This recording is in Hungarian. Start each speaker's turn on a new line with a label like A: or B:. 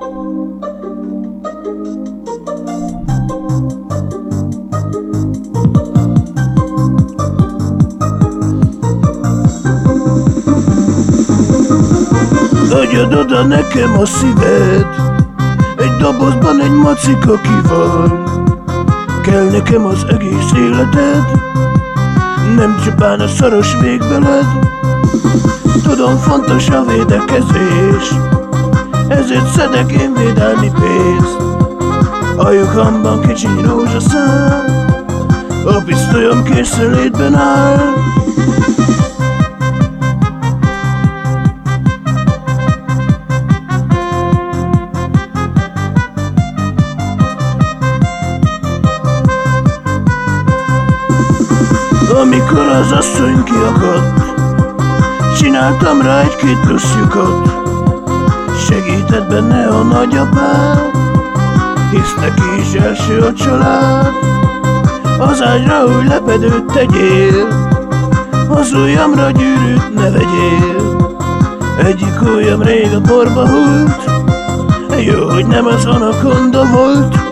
A: Adjad oda nekem a szíved, egy dobozban egy macika kival. Kell nekem az egész életed, nem csupán a szoros végbeled. Tudom, fontos a védekezés, ezért szedek én védelmi pénzt. A lyukamban kicsi rózsaszál, a pisztolyom készenlétben áll. Amikor az asszony kiakadt, csináltam rá egy-két plusz lyukat. Segített benne a nagyapád, hisz neki is első a család. Az ágyra új lepedőt tegyél, az ujjamra gyűrűt ne vegyél. Egyik ujjam rég a porba hult, jó, hogy nem az anakonda volt.